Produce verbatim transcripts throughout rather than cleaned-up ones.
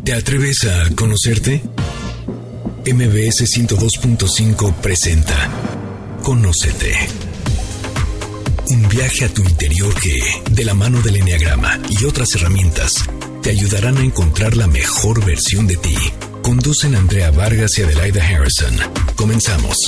¿Te atreves a conocerte? M B S ciento dos punto cinco presenta Conócete. Un viaje a tu interior que, de la mano del Enneagrama y otras herramientas, te ayudarán a encontrar la mejor versión de ti. Conducen Andrea Vargas y Adelaida Harrison. Comenzamos.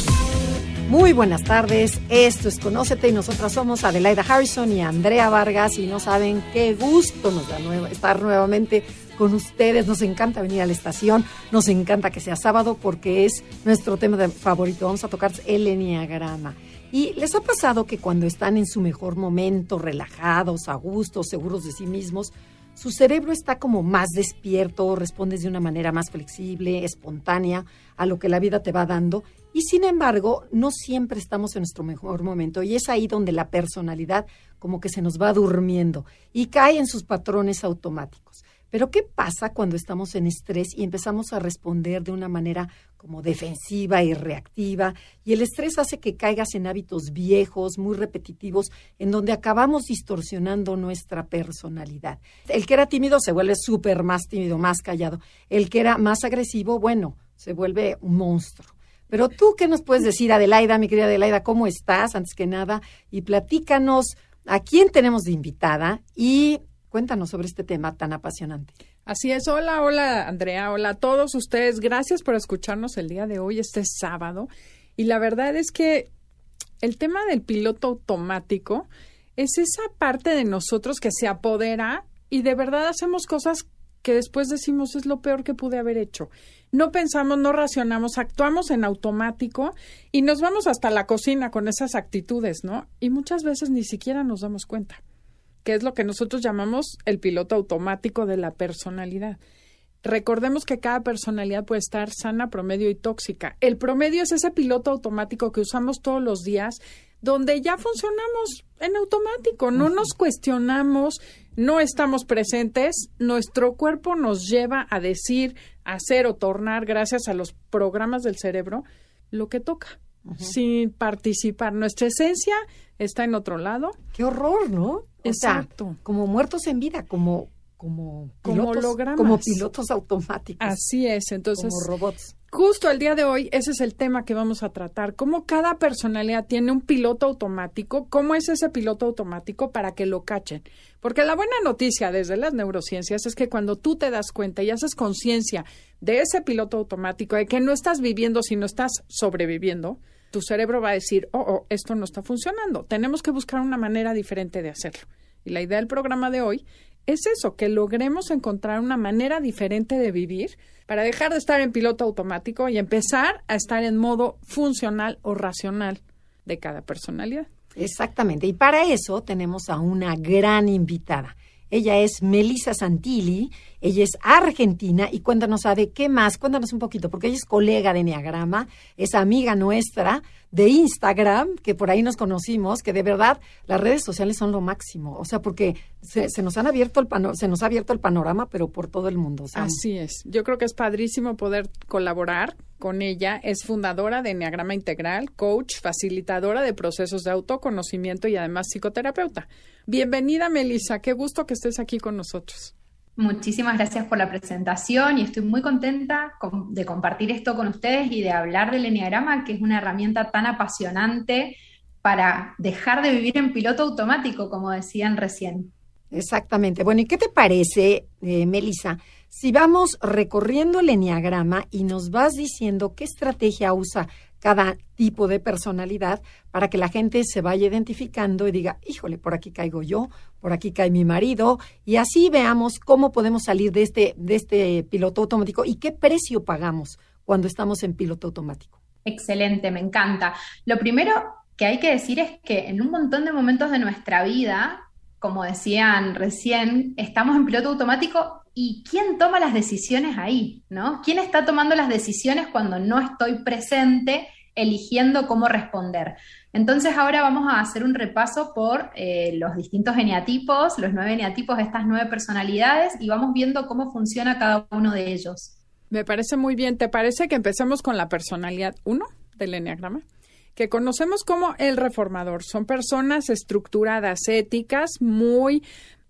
Muy buenas tardes, esto es Conócete y nosotras somos Adelaida Harrison y Andrea Vargas y no saben qué gusto nos da nuevo, estar nuevamente con ustedes. Nos encanta venir a la estación, nos encanta que sea sábado porque es nuestro tema de favorito. Vamos a tocar el Enneagrama. ¿Y les ha pasado que cuando están en su mejor momento, relajados, a gusto, seguros de sí mismos, su cerebro está como más despierto, respondes de una manera más flexible, espontánea a lo que la vida te va dando? Y sin embargo, no siempre estamos en nuestro mejor momento y es ahí donde la personalidad como que se nos va durmiendo y cae en sus patrones automáticos. Pero ¿qué pasa cuando estamos en estrés y empezamos a responder de una manera como defensiva y reactiva? Y el estrés hace que caigas en hábitos viejos, muy repetitivos, en donde acabamos distorsionando nuestra personalidad. El que era tímido se vuelve súper más tímido, más callado. El que era más agresivo, bueno, se vuelve un monstruo. Pero tú, ¿qué nos puedes decir, Adelaida, mi querida Adelaida? ¿Cómo estás, antes que nada? Y platícanos a quién tenemos de invitada y cuéntanos sobre este tema tan apasionante. Así es. Hola, hola, Andrea. Hola a todos ustedes. Gracias por escucharnos el día de hoy, este sábado. Y la verdad es que el tema del piloto automático es esa parte de nosotros que se apodera y de verdad hacemos cosas que después decimos es lo peor que pude haber hecho. No pensamos, no racionamos, actuamos en automático y nos vamos hasta la cocina con esas actitudes, ¿no? Y muchas veces ni siquiera nos damos cuenta, que es lo que nosotros llamamos el piloto automático de la personalidad. Recordemos que cada personalidad puede estar sana, promedio y tóxica. El promedio es ese piloto automático que usamos todos los días, donde ya funcionamos en automático, no nos cuestionamos, no estamos presentes, nuestro cuerpo nos lleva a decir, hacer o tornar, gracias a los programas del cerebro, lo que toca, uh-huh. sin participar. Nuestra esencia está en otro lado. ¡Qué horror!, ¿no? Exacto. O sea, como muertos en vida, como como pilotos, como hologramas. Como pilotos automáticos. Así es, entonces. Como robots. Justo el día de hoy, ese es el tema que vamos a tratar. Cómo cada personalidad tiene un piloto automático, cómo es ese piloto automático para que lo cachen. Porque la buena noticia desde las neurociencias es que cuando tú te das cuenta y haces conciencia de ese piloto automático, de que no estás viviendo, sino estás sobreviviendo, tu cerebro va a decir, oh, oh, esto no está funcionando. Tenemos que buscar una manera diferente de hacerlo. Y la idea del programa de hoy es eso, que logremos encontrar una manera diferente de vivir para dejar de estar en piloto automático y empezar a estar en modo funcional o racional de cada personalidad. Exactamente. Y para eso tenemos a una gran invitada. Ella es Melissa Santilli, ella es argentina y cuéntanos, ¿sabe qué más? Cuéntanos un poquito, porque ella es colega de Enneagrama, es amiga nuestra de Instagram, que por ahí nos conocimos, que de verdad las redes sociales son lo máximo, o sea, porque se, se nos han abierto el pano, se nos ha abierto el panorama, pero por todo el mundo. O sea, así es. Yo creo que es padrísimo poder colaborar con ella. Es fundadora de Enneagrama Integral, coach, facilitadora de procesos de autoconocimiento y además psicoterapeuta. Bienvenida, Melissa. Qué gusto que estés aquí con nosotros. Muchísimas gracias por la presentación y estoy muy contenta de compartir esto con ustedes y de hablar del Enneagrama, que es una herramienta tan apasionante para dejar de vivir en piloto automático, como decían recién. Exactamente. Bueno, ¿y qué te parece, eh, Melissa, si vamos recorriendo el Enneagrama y nos vas diciendo qué estrategia usa cada tipo de personalidad para que la gente se vaya identificando y diga, híjole, por aquí caigo yo, por aquí cae mi marido, y así veamos cómo podemos salir de este, de este piloto automático y qué precio pagamos cuando estamos en piloto automático? Excelente, me encanta. Lo primero que hay que decir es que en un montón de momentos de nuestra vida, como decían recién, estamos en piloto automático y ¿quién toma las decisiones ahí, ¿no? ¿Quién está tomando las decisiones cuando no estoy presente eligiendo cómo responder? Entonces ahora vamos a hacer un repaso por eh, los distintos eneatipos, los nueve eneatipos, estas nueve personalidades, y vamos viendo cómo funciona cada uno de ellos. Me parece muy bien. ¿Te parece que empecemos con la personalidad uno del Enneagrama? Que conocemos como el reformador. Son personas estructuradas, éticas, muy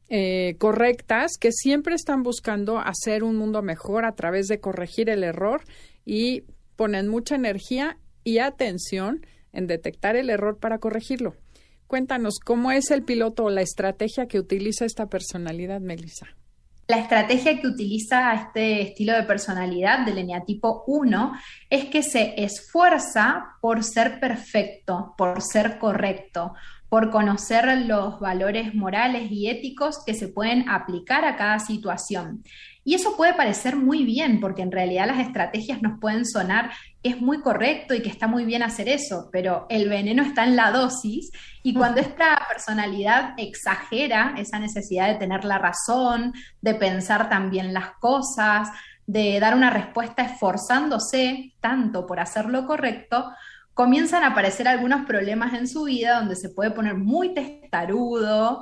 eh, correctas, que siempre están buscando hacer un mundo mejor a través de corregir el error y ponen mucha energía y atención en detectar el error para corregirlo. Cuéntanos, ¿cómo es el piloto o la estrategia que utiliza esta personalidad, Melissa? La estrategia que utiliza este estilo de personalidad del eneatipo uno es que se esfuerza por ser perfecto, por ser correcto, por conocer los valores morales y éticos que se pueden aplicar a cada situación. Y eso puede parecer muy bien, porque en realidad las estrategias nos pueden sonar que es muy correcto y que está muy bien hacer eso, pero el veneno está en la dosis, y cuando esta personalidad exagera esa necesidad de tener la razón, de pensar también las cosas, de dar una respuesta esforzándose tanto por hacer lo correcto, comienzan a aparecer algunos problemas en su vida donde se puede poner muy testarudo,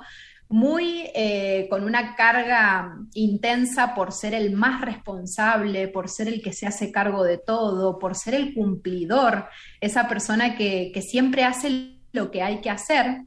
muy eh, con una carga intensa por ser el más responsable, por ser el que se hace cargo de todo, por ser el cumplidor, esa persona que, que siempre hace lo que hay que hacer.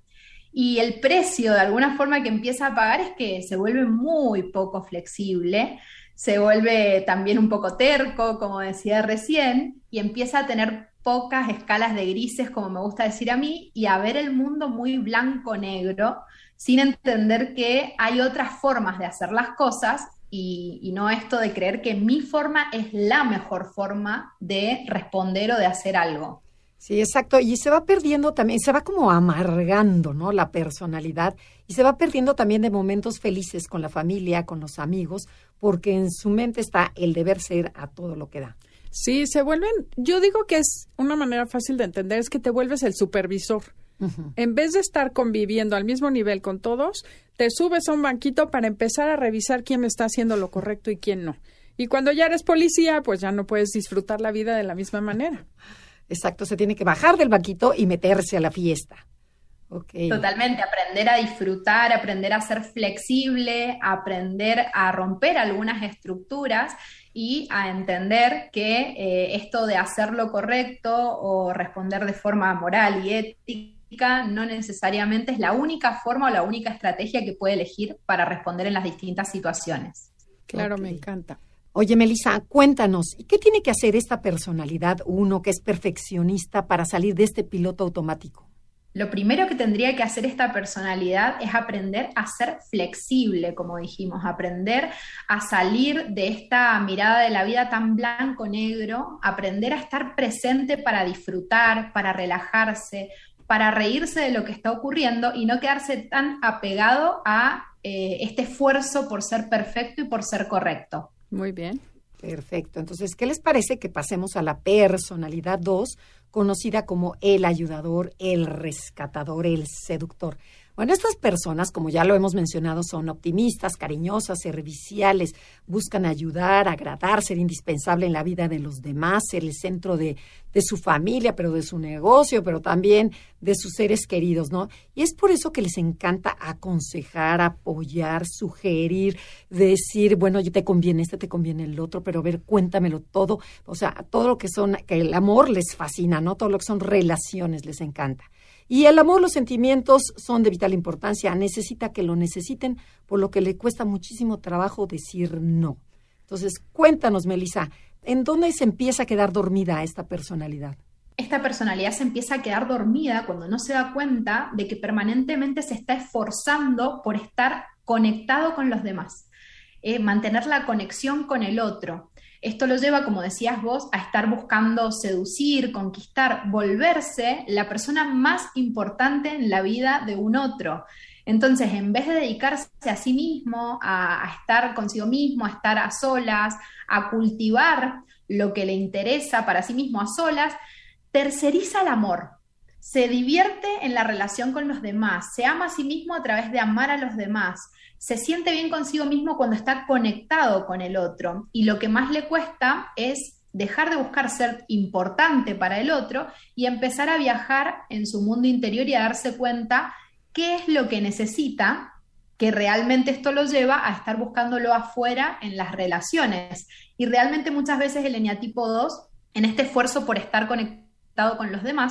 Y el precio, de alguna forma, que empieza a pagar es que se vuelve muy poco flexible, se vuelve también un poco terco, como decía recién, y empieza a tener pocas escalas de grises, como me gusta decir a mí, y a ver el mundo muy blanco-negro, sin entender que hay otras formas de hacer las cosas y, y no esto de creer que mi forma es la mejor forma de responder o de hacer algo. Sí, exacto. Y se va perdiendo también, se va como amargando, ¿no? La personalidad, y se va perdiendo también de momentos felices con la familia, con los amigos, porque en su mente está el deber ser a todo lo que da. Sí, se vuelven, yo digo que es una manera fácil de entender, es que te vuelves el supervisor. Uh-huh. En vez de estar conviviendo al mismo nivel con todos, te subes a un banquito para empezar a revisar quién está haciendo lo correcto y quién no. Y cuando ya eres policía, pues ya no puedes disfrutar la vida de la misma manera. Exacto, se tiene que bajar del banquito y meterse a la fiesta. Okay. Totalmente, aprender a disfrutar, aprender a ser flexible, aprender a romper algunas estructuras y a entender que eh, esto de hacer lo correcto o responder de forma moral y ética no necesariamente es la única forma o la única estrategia que puede elegir para responder en las distintas situaciones. Claro, okay. Me encanta. Oye, Melissa, cuéntanos, ¿y qué tiene que hacer esta personalidad uno que es perfeccionista para salir de este piloto automático? Lo primero que tendría que hacer esta personalidad es aprender a ser flexible, como dijimos, aprender a salir de esta mirada de la vida tan blanco-negro, aprender a estar presente para disfrutar, para relajarse, para reírse de lo que está ocurriendo y no quedarse tan apegado a eh, este esfuerzo por ser perfecto y por ser correcto. Muy bien. Perfecto. Entonces, ¿qué les parece que pasemos a la personalidad dos, conocida como el ayudador, el rescatador, el seductor? Bueno, estas personas, como ya lo hemos mencionado, son optimistas, cariñosas, serviciales, buscan ayudar, agradar, ser indispensable en la vida de los demás, ser el centro de, de su familia, pero de su negocio, pero también de sus seres queridos, ¿no? Y es por eso que les encanta aconsejar, apoyar, sugerir, decir, bueno, te conviene este, te conviene el otro, pero a ver, cuéntamelo todo. O sea, todo lo que son, que el amor les fascina, ¿no? Todo lo que son relaciones les encanta. Y el amor, los sentimientos son de vital importancia. Necesita que lo necesiten, por lo que le cuesta muchísimo trabajo decir no. Entonces, cuéntanos, Melissa, ¿en dónde se empieza a quedar dormida esta personalidad? Esta personalidad se empieza a quedar dormida cuando no se da cuenta de que permanentemente se está esforzando por estar conectado con los demás, eh, mantener la conexión con el otro. Esto lo lleva, como decías vos, a estar buscando seducir, conquistar, volverse la persona más importante en la vida de un otro. Entonces, en vez de dedicarse a sí mismo, a, a estar consigo mismo, a estar a solas, a cultivar lo que le interesa para sí mismo a solas, terceriza el amor. Se divierte en la relación con los demás, se ama a sí mismo a través de amar a los demás. Se siente bien consigo mismo cuando está conectado con el otro, y lo que más le cuesta es dejar de buscar ser importante para el otro y empezar a viajar en su mundo interior y a darse cuenta qué es lo que necesita, que realmente esto lo lleva a estar buscándolo afuera en las relaciones. Y realmente muchas veces el eneatipo dos, en este esfuerzo por estar conectado con los demás,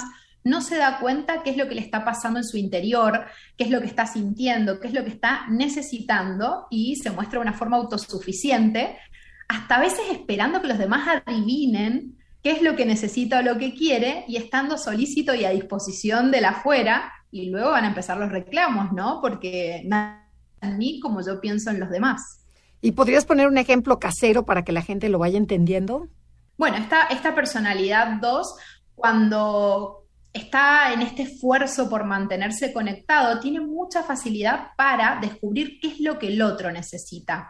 no se da cuenta qué es lo que le está pasando en su interior, qué es lo que está sintiendo, qué es lo que está necesitando, y se muestra de una forma autosuficiente, hasta a veces esperando que los demás adivinen qué es lo que necesita o lo que quiere, y estando solícito y a disposición del afuera, y luego van a empezar los reclamos, ¿no? Porque nada en mí como yo pienso en los demás. ¿Y podrías poner un ejemplo casero para que la gente lo vaya entendiendo? Bueno, esta, esta personalidad dos, cuando está en este esfuerzo por mantenerse conectado, tiene mucha facilidad para descubrir qué es lo que el otro necesita.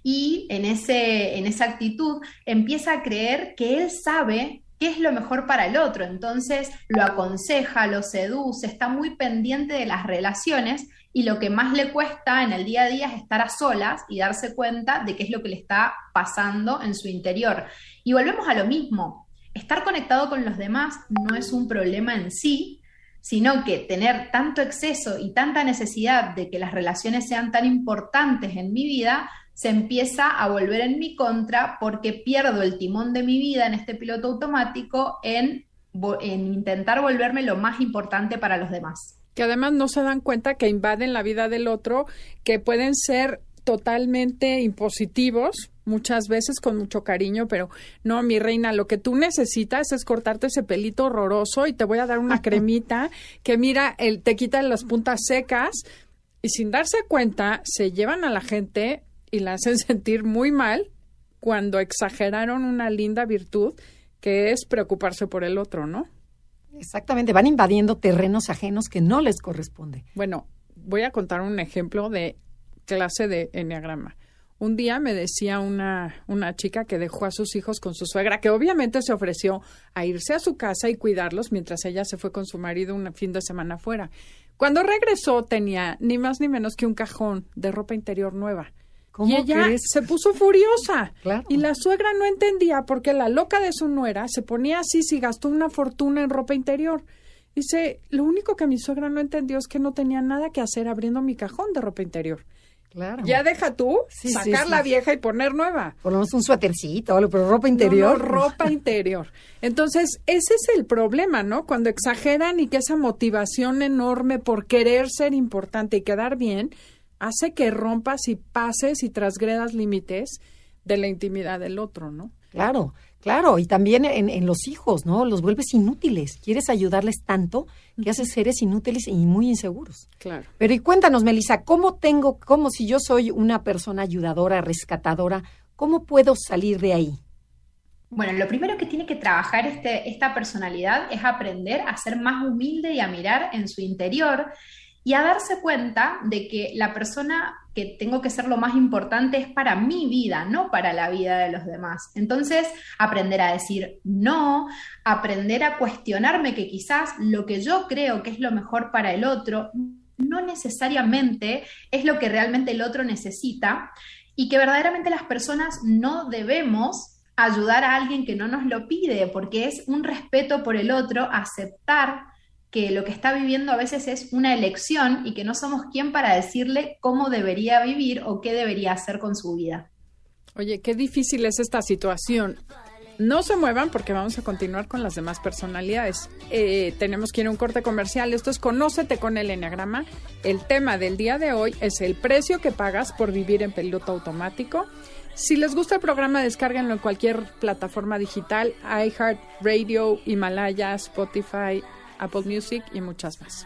Y en, ese, en esa actitud empieza a creer que él sabe qué es lo mejor para el otro. Entonces lo aconseja, lo seduce, está muy pendiente de las relaciones, y lo que más le cuesta en el día a día es estar a solas y darse cuenta de qué es lo que le está pasando en su interior. Y volvemos a lo mismo. Estar conectado con los demás no es un problema en sí, sino que tener tanto exceso y tanta necesidad de que las relaciones sean tan importantes en mi vida se empieza a volver en mi contra, porque pierdo el timón de mi vida en este piloto automático en, en intentar volverme lo más importante para los demás. Que además no se dan cuenta que invaden la vida del otro, que pueden ser totalmente impositivos, muchas veces con mucho cariño, pero no, mi reina, lo que tú necesitas es cortarte ese pelito horroroso y te voy a dar una cremita que mira, el, te quita las puntas secas, y sin darse cuenta se llevan a la gente y la hacen sentir muy mal cuando exageraron una linda virtud que es preocuparse por el otro, ¿no? Exactamente, van invadiendo terrenos ajenos que no les corresponde. Bueno, voy a contar un ejemplo de clase de enneagrama. Un día me decía una, una chica que dejó a sus hijos con su suegra, que obviamente se ofreció a irse a su casa y cuidarlos mientras ella se fue con su marido un fin de semana afuera. Cuando regresó tenía ni más ni menos que un cajón de ropa interior nueva. Y ella crees? se puso furiosa. Claro. Y la suegra no entendía por qué la loca de su nuera se ponía así si gastó una fortuna en ropa interior. Dice, lo único que mi suegra no entendió es que no tenía nada que hacer abriendo mi cajón de ropa interior. Claro. Ya deja tú sí, sacar sí, la sí. vieja y poner nueva. Por lo menos un suétercito, pero ropa interior. No, no, ropa interior. Entonces, ese es el problema, ¿no? Cuando exageran y que esa motivación enorme por querer ser importante y quedar bien hace que rompas y pases y transgredas límites de la intimidad del otro, ¿no? Claro, claro. Y también en, en los hijos, ¿no? Los vuelves inútiles. Quieres ayudarles tanto que haces seres inútiles y muy inseguros. Claro. Pero y cuéntanos, Melissa, ¿cómo tengo, cómo si yo soy una persona ayudadora, rescatadora, cómo puedo salir de ahí? Bueno, lo primero que tiene que trabajar este, esta personalidad es aprender a ser más humilde y a mirar en su interior, y a darse cuenta de que la persona que tengo que ser lo más importante es para mi vida, no para la vida de los demás. Entonces, aprender a decir no, aprender a cuestionarme que quizás lo que yo creo que es lo mejor para el otro no necesariamente es lo que realmente el otro necesita, y que verdaderamente las personas no debemos ayudar a alguien que no nos lo pide, porque es un respeto por el otro aceptar que lo que está viviendo a veces es una elección y que no somos quien para decirle cómo debería vivir o qué debería hacer con su vida. Oye, qué difícil es esta situación. No se muevan porque vamos a continuar con las demás personalidades. Eh, tenemos que ir a un corte comercial. Esto es Conócete con el Enneagrama. El tema del día de hoy es el precio que pagas por vivir en piloto automático. Si les gusta el programa, descárguenlo en cualquier plataforma digital, iHeartRadio, Himalaya, Spotify, Apple Music y muchas más.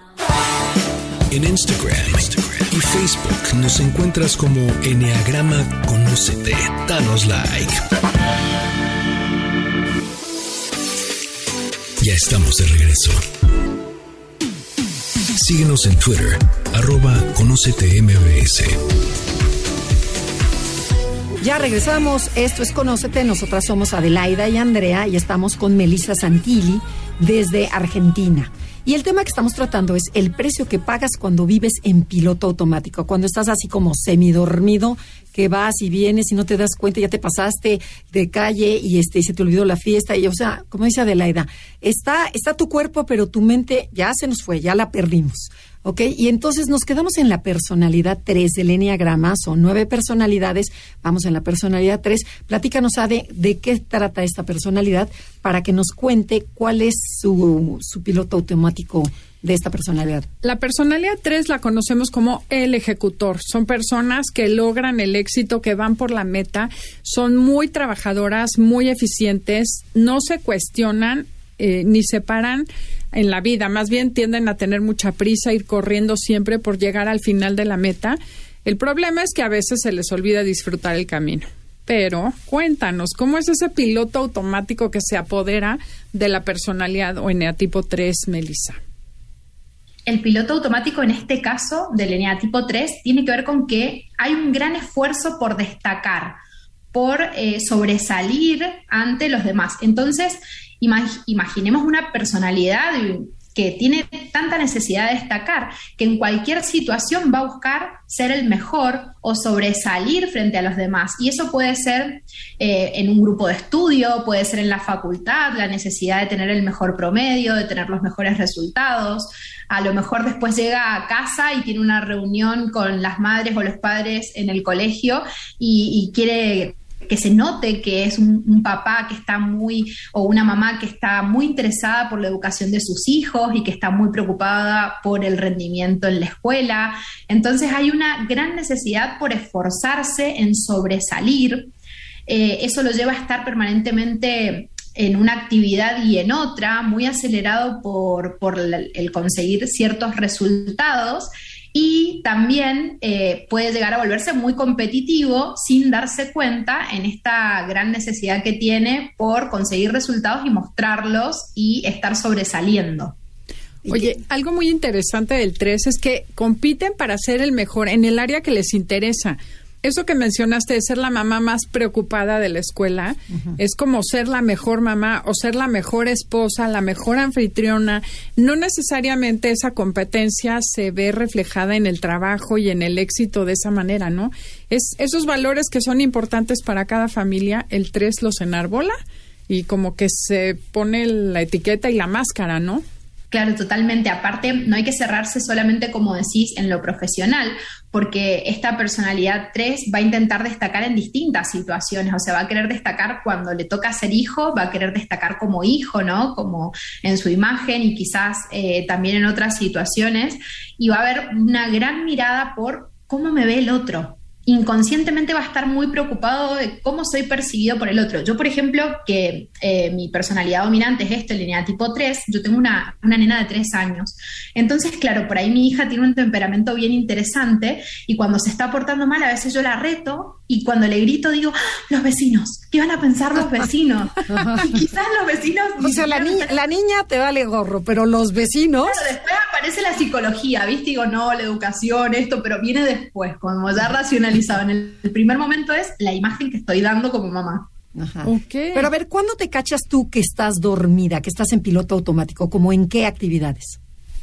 En Instagram, Instagram y Facebook nos encuentras como Enneagrama Conócete. Danos like. Ya estamos de regreso. Síguenos en Twitter, arroba Conócete M B S. Ya regresamos, esto es Conócete, nosotras somos Adelaida y Andrea y estamos con Melissa Santilli desde Argentina. Y el tema que estamos tratando es el precio que pagas cuando vives en piloto automático, cuando estás así como semidormido, que vas y vienes y no te das cuenta, ya te pasaste de calle y este se te olvidó la fiesta. Y o sea, como dice Adelaida, está, está tu cuerpo, pero tu mente ya se nos fue, ya la perdimos. ¿Ok? Y entonces nos quedamos en la personalidad tres del Eneagrama, son nueve personalidades, vamos en la personalidad tres. Platícanos, Ade, de qué trata esta personalidad para que nos cuente cuál es su, su piloto automático de esta personalidad. La personalidad tres la conocemos como el ejecutor. Son personas que logran el éxito, que van por la meta, son muy trabajadoras, muy eficientes, no se cuestionan eh, ni se paran en la vida, más bien tienden a tener mucha prisa, ir corriendo siempre por llegar al final de la meta. El problema es que a veces se les olvida disfrutar el camino. Pero cuéntanos, ¿cómo es ese piloto automático que se apodera de la personalidad o eneatipo tres, Melissa? El piloto automático en este caso del eneatipo tres tiene que ver con que hay un gran esfuerzo por destacar, por eh, sobresalir ante los demás. Entonces, imag- imaginemos una personalidad que tiene tanta necesidad de destacar que en cualquier situación va a buscar ser el mejor o sobresalir frente a los demás. Y eso puede ser eh, en un grupo de estudio, puede ser en la facultad, la necesidad de tener el mejor promedio, de tener los mejores resultados. A lo mejor después llega a casa y tiene una reunión con las madres o los padres en el colegio y, y quiere que se note que es un, un papá que está muy, o una mamá que está muy interesada por la educación de sus hijos y que está muy preocupada por el rendimiento en la escuela. Entonces hay una gran necesidad por esforzarse en sobresalir. Eh, eso lo lleva a estar permanentemente en una actividad y en otra, muy acelerado por, por el conseguir ciertos resultados. Y también eh, puede llegar a volverse muy competitivo sin darse cuenta en esta gran necesidad que tiene por conseguir resultados y mostrarlos y estar sobresaliendo. Oye, algo muy interesante del tres es que compiten para ser el mejor en el área que les interesa. Eso que mencionaste de ser la mamá más preocupada de la escuela, uh-huh. es como ser la mejor mamá o ser la mejor esposa, la mejor anfitriona. No necesariamente esa competencia se ve reflejada en el trabajo y en el éxito de esa manera, ¿no? Es esos valores que son importantes para cada familia, el tres los enarbola y como que se pone la etiqueta y la máscara, ¿no? Claro, totalmente. Aparte, no hay que cerrarse solamente, como decís, en lo profesional, porque esta personalidad tres va a intentar destacar en distintas situaciones, o sea, va a querer destacar cuando le toca ser hijo, va a querer destacar como hijo, ¿no? Como en su imagen y quizás eh, también en otras situaciones, y va a haber una gran mirada por cómo me ve el otro. Inconscientemente va a estar muy preocupado de cómo soy percibido por el otro. Yo, por ejemplo, que eh, mi personalidad dominante es esto, el eneatipo tres, yo tengo una, una nena de tres años. Entonces, claro, por ahí mi hija tiene un temperamento bien interesante y cuando se está portando mal, a veces yo la reto y cuando le grito digo, ¡ah, los vecinos! ¿Qué van a pensar los vecinos? Y quizás los vecinos... O sea, la, ni- la niña te vale gorro, pero los vecinos... Claro, después aparece la psicología, ¿viste? Digo, no, la educación, esto, pero viene después, como ya racionalizado. En el, el primer momento es la imagen que estoy dando como mamá. Ajá. Okay. Pero a ver, ¿cuándo te cachas tú que estás dormida, que estás en piloto automático? ¿Cómo en qué actividades?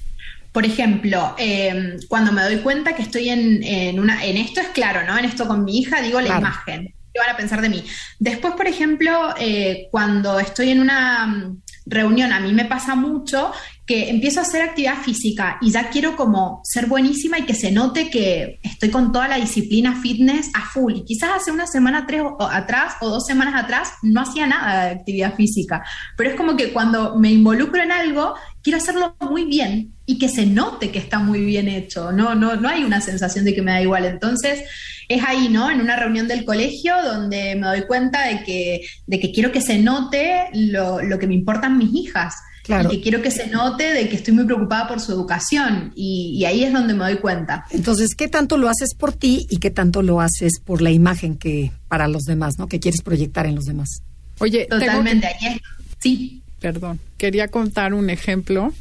Por ejemplo, eh, cuando me doy cuenta que estoy en, en una, en esto es claro, ¿no? En esto con mi hija, digo la claro. imagen. ¿Qué van a pensar de mí? Después, por ejemplo, eh, cuando estoy en una reunión, a mí me pasa mucho que empiezo a hacer actividad física y ya quiero como ser buenísima y que se note que estoy con toda la disciplina fitness a full. Y quizás hace una semana tres o, atrás o dos semanas atrás no hacía nada de actividad física. Pero es como que cuando me involucro en algo, quiero hacerlo muy bien y que se note que está muy bien hecho. No, no, no hay una sensación de que me da igual. Entonces, es ahí, ¿no? En una reunión del colegio donde me doy cuenta de que, de que quiero que se note lo, lo que me importan mis hijas. Claro. Y que quiero que se note de que estoy muy preocupada por su educación y, y ahí es donde me doy cuenta. Entonces, ¿qué tanto lo haces por ti y qué tanto lo haces por la imagen que para los demás, ¿no? Que quieres proyectar en los demás. Oye, totalmente. Que... Ahí es... Sí. Perdón, quería contar un ejemplo.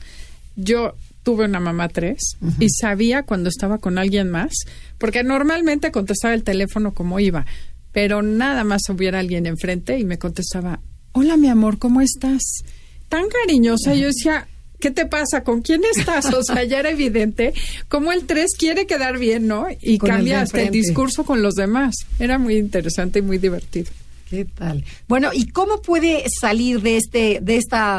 Yo tuve una mamá tres uh-huh. y sabía cuando estaba con alguien más, porque normalmente contestaba el teléfono como iba, pero nada más hubiera alguien enfrente y me contestaba, hola mi amor, ¿cómo estás? Tan cariñosa, yo decía, ¿qué te pasa? ¿Con quién estás? O sea, ya era evidente cómo el tres quiere quedar bien, ¿no? Y con cambia el hasta el discurso con los demás. Era muy interesante y muy divertido. ¿Qué tal? Bueno, ¿y cómo puede salir de este, de esta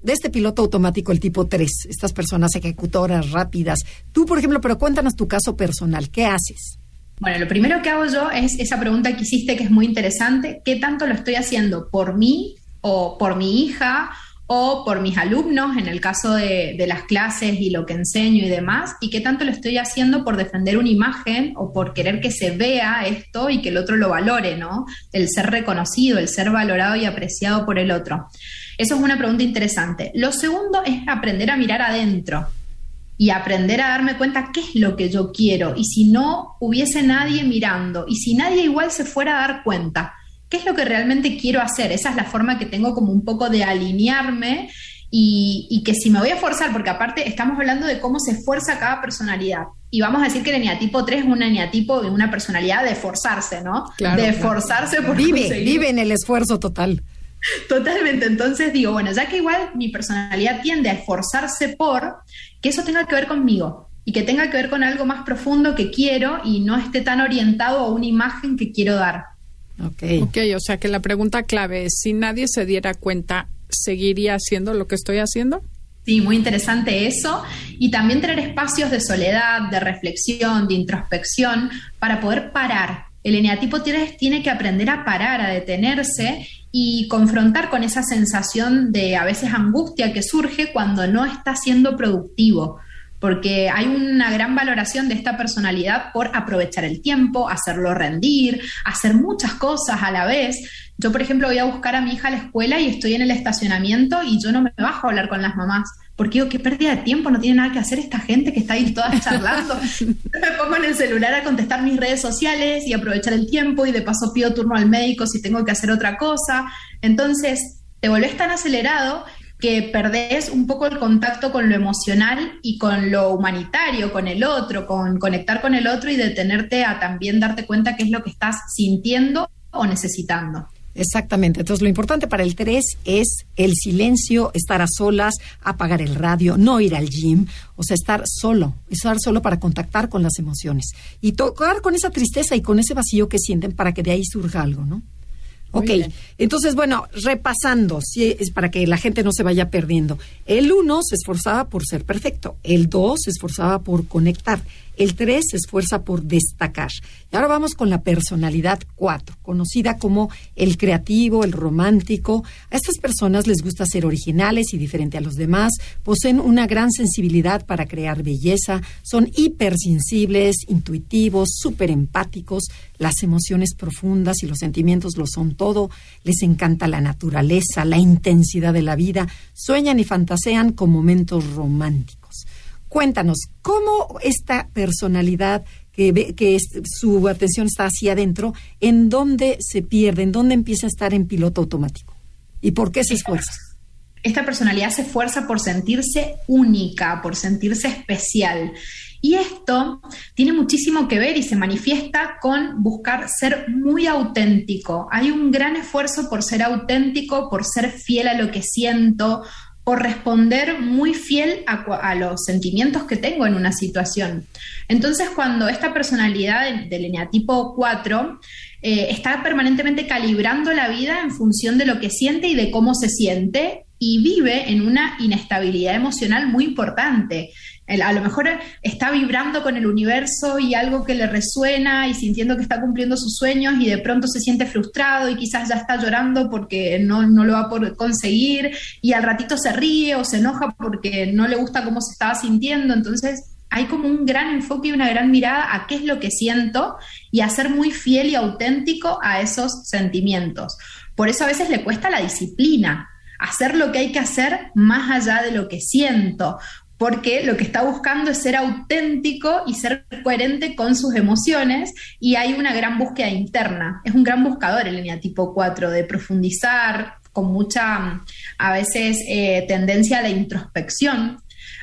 de este piloto automático, el tipo tres, estas personas ejecutoras, rápidas. Tú, por ejemplo, pero cuéntanos tu caso personal, ¿qué haces? Bueno, lo primero que hago yo es esa pregunta que hiciste, que es muy interesante: ¿qué tanto lo estoy haciendo por mí o por mi hija o por mis alumnos, en el caso de, de las clases y lo que enseño y demás? ¿Y qué tanto lo estoy haciendo por defender una imagen o por querer que se vea esto y que el otro lo valore, ¿no? El ser reconocido, el ser valorado y apreciado por el otro. Eso es una pregunta interesante. Lo segundo es aprender a mirar adentro y aprender a darme cuenta qué es lo que yo quiero, y si no hubiese nadie mirando, y si nadie igual se fuera a dar cuenta, ¿qué es lo que realmente quiero hacer? Esa es la forma que tengo como un poco de alinearme, y, y que si me voy a forzar, porque aparte estamos hablando de cómo se esfuerza cada personalidad, y vamos a decir que el eneatipo tres es un eneatipo de una personalidad de forzarse, ¿no? Claro, de claro. Forzarse por Vive, conseguir. vive en el esfuerzo total. Totalmente. Entonces digo, bueno, ya que igual mi personalidad tiende a esforzarse por, que eso tenga que ver conmigo y que tenga que ver con algo más profundo que quiero y no esté tan orientado a una imagen que quiero dar. Ok. Ok, o sea que la pregunta clave es, si nadie se diera cuenta, ¿seguiría haciendo lo que estoy haciendo? Sí, muy interesante eso. Y también tener espacios de soledad, de reflexión, de introspección, para poder parar. El eneatipo tres tiene que aprender a parar, a detenerse y confrontar con esa sensación de a veces angustia que surge cuando no está siendo productivo, porque hay una gran valoración de esta personalidad por aprovechar el tiempo, hacerlo rendir, hacer muchas cosas a la vez. Yo, por ejemplo, voy a buscar a mi hija a la escuela y estoy en el estacionamiento y yo no me bajo a hablar con las mamás, porque digo, qué pérdida de tiempo, no tiene nada que hacer esta gente que está ahí todas charlando. Me pongo en el celular a contestar mis redes sociales y aprovechar el tiempo, y de paso pido turno al médico si tengo que hacer otra cosa. Entonces te volvés tan acelerado que perdés un poco el contacto con lo emocional y con lo humanitario, con el otro, con conectar con el otro y detenerte a también darte cuenta qué es lo que estás sintiendo o necesitando. Exactamente. Entonces, lo importante para el tres es el silencio, estar a solas, apagar el radio, no ir al gym, o sea, estar solo, estar solo para contactar con las emociones y tocar con esa tristeza y con ese vacío que sienten para que de ahí surja algo, ¿no? Muy Ok, bien. Entonces, bueno, repasando, si es para que la gente no se vaya perdiendo. El uno se esforzaba por ser perfecto, el dos se esforzaba por conectar, el tres se esfuerza por destacar. Y ahora vamos con la personalidad cuatro, conocida como el creativo, el romántico. A estas personas les gusta ser originales y diferente a los demás, poseen una gran sensibilidad para crear belleza, son hipersensibles, intuitivos, súper empáticos, las emociones profundas y los sentimientos lo son todo, les encanta la naturaleza, la intensidad de la vida, sueñan y fantasean con momentos románticos. Cuéntanos, ¿cómo esta personalidad que, ve, que es, su atención está hacia adentro, en dónde se pierde, en dónde empieza a estar en piloto automático? ¿Y por qué se esfuerza? Esta personalidad se esfuerza por sentirse única, por sentirse especial. Y esto tiene muchísimo que ver y se manifiesta con buscar ser muy auténtico. Hay un gran esfuerzo por ser auténtico, por ser fiel a lo que siento, por responder muy fiel a, a los sentimientos que tengo en una situación. Entonces, cuando esta personalidad del, del eneatipo cuatro eh, está permanentemente calibrando la vida en función de lo que siente y de cómo se siente, y vive en una inestabilidad emocional muy importante. El, a lo mejor está vibrando con el universo y algo que le resuena y sintiendo que está cumpliendo sus sueños, y de pronto se siente frustrado y quizás ya está llorando porque no, no lo va a poder conseguir, y al ratito se ríe o se enoja porque no le gusta cómo se estaba sintiendo. Entonces hay como un gran enfoque y una gran mirada a qué es lo que siento y a ser muy fiel y auténtico a esos sentimientos. Por eso a veces le cuesta la disciplina, hacer lo que hay que hacer más allá de lo que siento, porque lo que está buscando es ser auténtico y ser coherente con sus emociones, y hay una gran búsqueda interna. Es un gran buscador el eneatipo cuatro, de profundizar, con mucha, a veces, eh, tendencia a la introspección,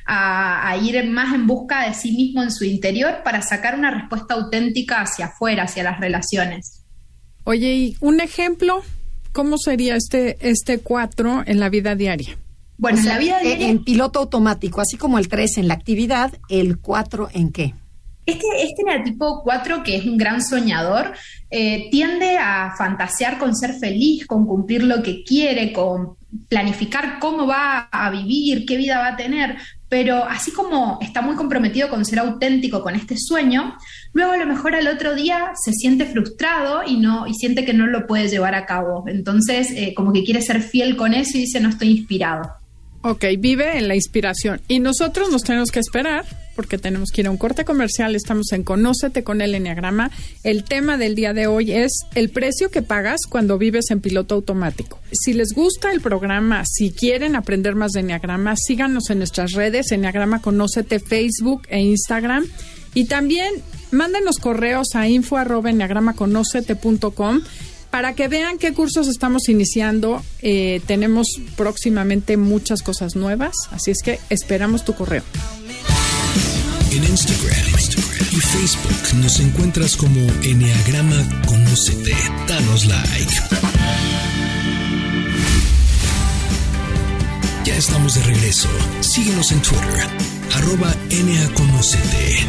a, a ir más en busca de sí mismo en su interior para sacar una respuesta auténtica hacia afuera, hacia las relaciones. Oye, ¿y un ejemplo? ¿Cómo sería este, este cuatro en la vida diaria? Bueno, o sea, en la vida diaria... En piloto automático, así como el tres en la actividad, ¿el cuatro en qué? Este, este eneatipo cuatro, que es un gran soñador, eh, tiende a fantasear con ser feliz, con cumplir lo que quiere, con planificar cómo va a vivir, qué vida va a tener, pero así como está muy comprometido con ser auténtico con este sueño, luego a lo mejor al otro día se siente frustrado y, no, y siente que no lo puede llevar a cabo. Entonces, eh, como que quiere ser fiel con eso y dice, no estoy inspirado. Ok, vive en la inspiración. Y nosotros nos tenemos que esperar porque tenemos que ir a un corte comercial. Estamos en Conócete con el Enneagrama. El tema del día de hoy es el precio que pagas cuando vives en piloto automático. Si les gusta el programa, si quieren aprender más de Enneagrama, síganos en nuestras redes, Enneagrama Conócete, Facebook e Instagram. Y también mándenos correos a info arroba enneagramaconocete punto com para que vean qué cursos estamos iniciando. Eh, tenemos próximamente muchas cosas nuevas, así es que esperamos tu correo. En Instagram, Instagram y Facebook nos encuentras como Enneagrama Conócete. Danos like. Ya estamos de regreso. Síguenos en Twitter, arroba Enneaconócete.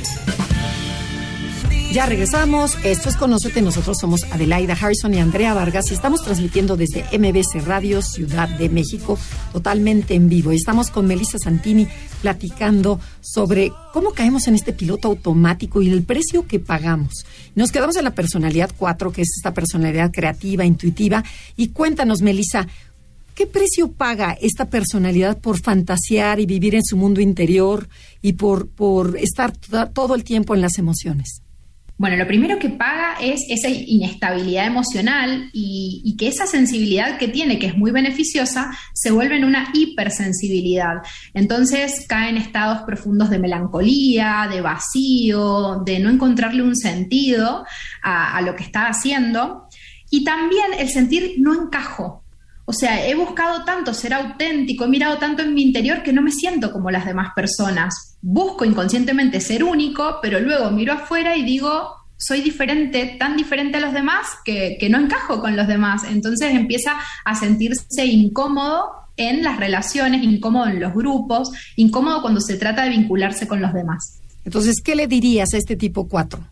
Ya regresamos, esto es Conócete, nosotros somos Adelaida Harrison y Andrea Vargas y estamos transmitiendo desde M B C Radio, Ciudad de México, totalmente en vivo. Y estamos con Melissa Santini platicando sobre cómo caemos en este piloto automático y el precio que pagamos. Nos quedamos en la personalidad cuatro, que es esta personalidad creativa, intuitiva. Y cuéntanos, Melissa, ¿qué precio paga esta personalidad por fantasear y vivir en su mundo interior y por, por estar t- todo el tiempo en las emociones? Bueno, lo primero que paga es esa inestabilidad emocional y, y que esa sensibilidad que tiene, que es muy beneficiosa, se vuelve en una hipersensibilidad. Entonces cae en estados profundos de melancolía, de vacío, de no encontrarle un sentido a, a lo que está haciendo. Y también el sentir no encajo. O sea, he buscado tanto ser auténtico, he mirado tanto en mi interior que no me siento como las demás personas. Busco inconscientemente ser único, pero luego miro afuera y digo, soy diferente, tan diferente a los demás que, que no encajo con los demás. Entonces empieza a sentirse incómodo en las relaciones, incómodo en los grupos, incómodo cuando se trata de vincularse con los demás. Entonces, ¿qué le dirías a este tipo cuatro?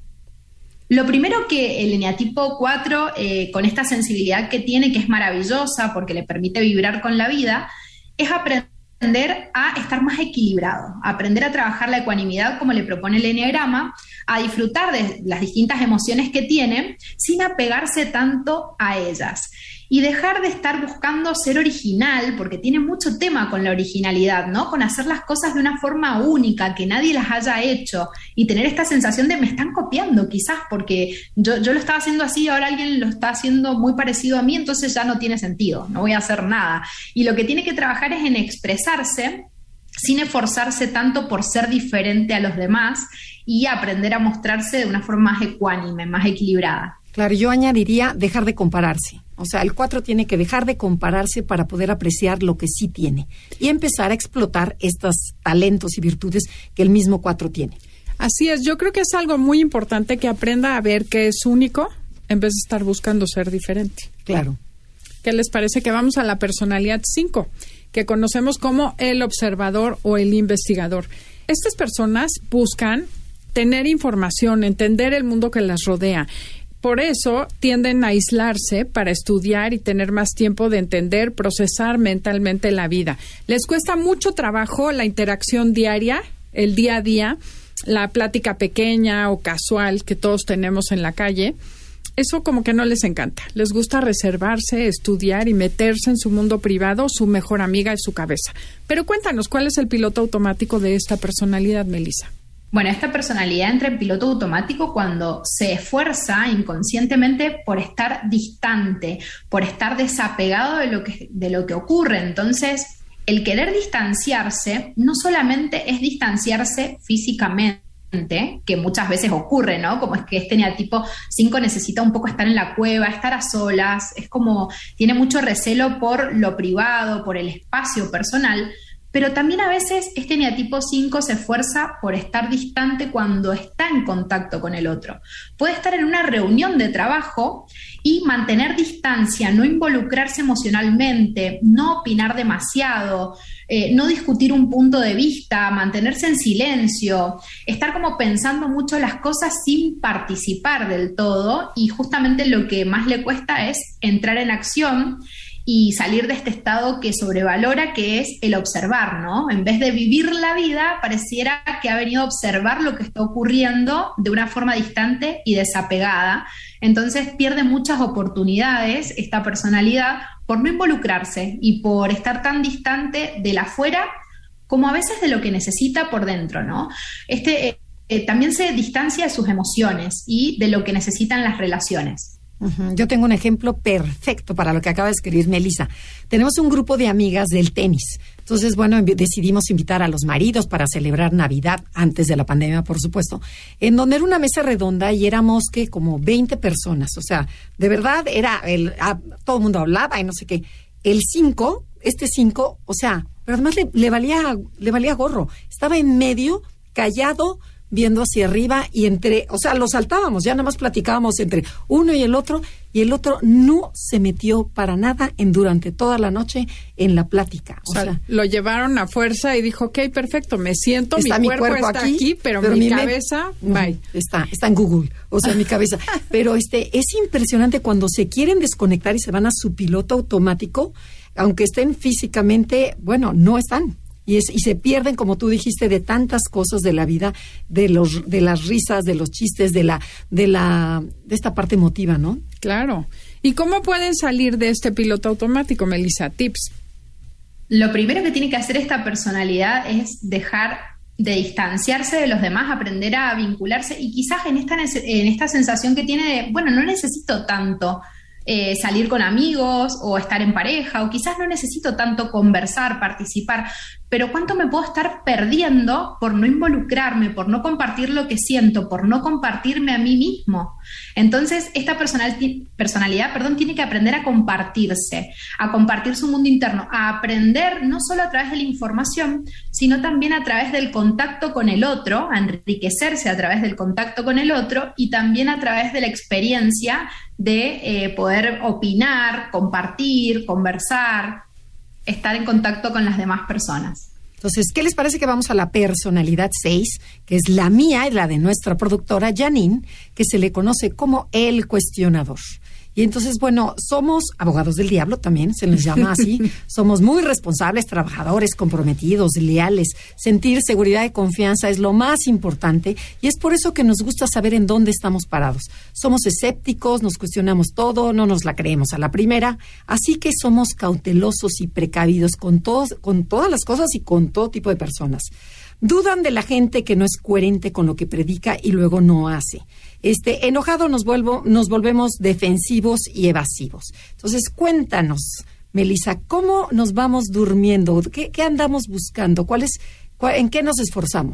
Lo primero que el eneatipo cuatro, eh, con esta sensibilidad que tiene, que es maravillosa porque le permite vibrar con la vida, es aprender a estar más equilibrado, aprender a trabajar la ecuanimidad como le propone el eneagrama, a disfrutar de las distintas emociones que tiene sin apegarse tanto a ellas. Y dejar de estar buscando ser original, porque tiene mucho tema con la originalidad, ¿no? Con hacer las cosas de una forma única, que nadie las haya hecho, y tener esta sensación de me están copiando, quizás, porque yo, yo lo estaba haciendo así y ahora alguien lo está haciendo muy parecido a mí, entonces ya no tiene sentido, no voy a hacer nada. Y lo que tiene que trabajar es en expresarse sin esforzarse tanto por ser diferente a los demás y aprender a mostrarse de una forma más ecuánime, más equilibrada. Claro, yo añadiría dejar de compararse. O sea, el cuatro tiene que dejar de compararse para poder apreciar lo que sí tiene y empezar a explotar estos talentos y virtudes que el mismo cuatro tiene. Así es, yo creo que es algo muy importante que aprenda a ver que es único en vez de estar buscando ser diferente. Claro. ¿Qué les parece que vamos a la personalidad cinco, que conocemos como el observador o el investigador? Estas personas buscan tener información, entender el mundo que las rodea. Por eso tienden a aislarse para estudiar y tener más tiempo de entender, procesar mentalmente la vida. Les cuesta mucho trabajo la interacción diaria, el día a día, la plática pequeña o casual que todos tenemos en la calle. Eso como que no les encanta. Les gusta reservarse, estudiar y meterse en su mundo privado. Su mejor amiga es su cabeza. Pero cuéntanos, ¿cuál es el piloto automático de esta personalidad, Melissa? Bueno, esta personalidad entra en piloto automático cuando se esfuerza inconscientemente por estar distante, por estar desapegado de lo que, de lo que ocurre. Entonces, el querer distanciarse no solamente es distanciarse físicamente, que muchas veces ocurre, ¿no? Como es que este eneatipo cinco necesita un poco estar en la cueva, estar a solas, es como, tiene mucho recelo por lo privado, por el espacio personal, pero también a veces este eneatipo cinco se esfuerza por estar distante cuando está en contacto con el otro. Puede estar en una reunión de trabajo y mantener distancia, no involucrarse emocionalmente, no opinar demasiado, eh, no discutir un punto de vista, mantenerse en silencio, estar como pensando mucho las cosas sin participar del todo, y justamente lo que más le cuesta es entrar en acción y salir de este estado que sobrevalora, que es el observar, ¿no? En vez de vivir la vida, pareciera que ha venido a observar lo que está ocurriendo de una forma distante y desapegada. Entonces pierde muchas oportunidades esta personalidad por no involucrarse y por estar tan distante del afuera como a veces de lo que necesita por dentro, ¿no? Este eh, eh, también se distancia de sus emociones y de lo que necesitan las relaciones. Uh-huh. Yo tengo un ejemplo perfecto para lo que acaba de escribir Melissa. Tenemos un grupo de amigas del tenis. Entonces, bueno, inv- decidimos invitar a los maridos para celebrar Navidad, antes de la pandemia, por supuesto, en donde era una mesa redonda y éramos, que como veinte personas. O sea, de verdad, era el, a, todo el mundo hablaba y no sé qué. El cinco, este cinco, o sea, pero además le, le, valía, le valía gorro. Estaba en medio, callado, viendo hacia arriba, y entre, o sea, lo saltábamos, ya nada más platicábamos entre uno y el otro, y el otro no se metió para nada en durante toda la noche en la plática. O, o sea, sea, lo llevaron a fuerza y dijo, ok, perfecto, me siento, mi cuerpo, mi cuerpo está aquí, aquí pero, pero mi, mi cabeza, me... bye. Está, está en Google, o sea, mi cabeza. Pero este, es impresionante cuando se quieren desconectar y se van a su piloto automático, aunque estén físicamente, bueno, no están. Y, es, y se pierden, como tú dijiste, de tantas cosas de la vida, de los de las risas, de los chistes, de la de la de esta parte emotiva, ¿no? Claro. ¿Y cómo pueden salir de este piloto automático, Melissa? Tips. Lo primero que tiene que hacer esta personalidad es dejar de distanciarse de los demás, aprender a vincularse, y quizás en esta, en esta sensación que tiene de, bueno, no necesito tanto Eh, salir con amigos o estar en pareja, o quizás no necesito tanto conversar, participar, pero ¿cuánto me puedo estar perdiendo por no involucrarme, por no compartir lo que siento, por no compartirme a mí mismo? Entonces, esta personal, personalidad perdón, tiene que aprender a compartirse, a compartir su mundo interno, a aprender no solo a través de la información, sino también a través del contacto con el otro, a enriquecerse a través del contacto con el otro, y también a través de la experiencia de eh, poder opinar, compartir, conversar, estar en contacto con las demás personas. Entonces, ¿qué les parece que vamos a la personalidad seis, que es la mía y la de nuestra productora Janine, que se le conoce como el cuestionador? Y entonces, bueno, somos abogados del diablo también, se les llama así. Somos muy responsables, trabajadores, comprometidos, leales. Sentir seguridad y confianza es lo más importante, y es por eso que nos gusta saber en dónde estamos parados. Somos escépticos, nos cuestionamos todo, no nos la creemos a la primera, así que somos cautelosos y precavidos con todos, con todas las cosas y con todo tipo de personas. Dudan de la gente que no es coherente con lo que predica y luego no hace. Este, enojado nos vuelvo, nos volvemos defensivos y evasivos. Entonces, cuéntanos, Melissa, ¿cómo nos vamos durmiendo? ¿Qué, qué andamos buscando? ¿Cuál es, cuál, ¿En qué nos esforzamos?